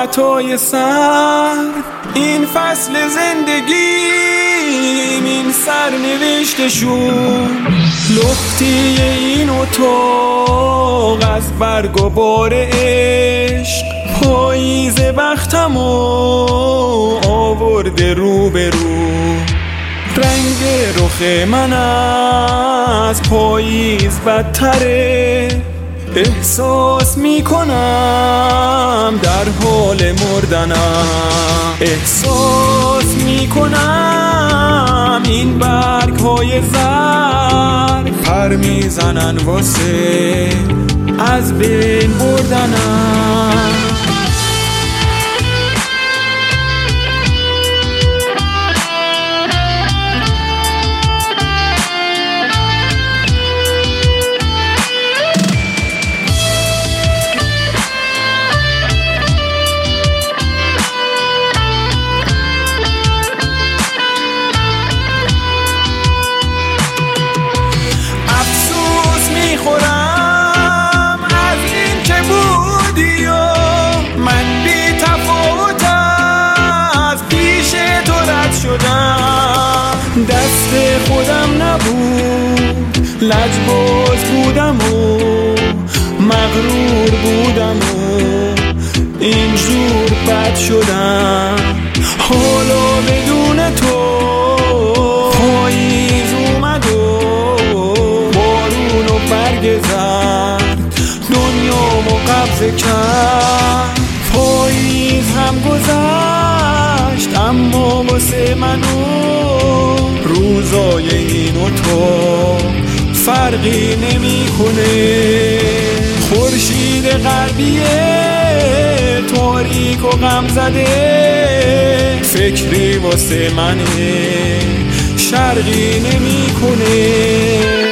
ساعتای سر این فصل زندگیم، این سرنوشت شون لختی این اتاق از برگ و بار عشق. پاییز بختمو آورده رو به رو، رنگ رخ من از پاییز بدتره. احساس میکنم در حال مردنم، احساس میکنم این برگ های زرد پر میزنن واسه از بین بردنم. دست خودم نبود، لجباز بودم و مغرور بودم و اینجور بد شدم. حالا بدون تو پاییز اومد و بارون و برگ زد دنیامو قبضه کرد. پاییز هم گذشت اما واسه منو روزای این و تو فرقی نمیکنه. خورشید غربیه تاریک و غم زده، فکری واسه منه شرقی نمیکنه.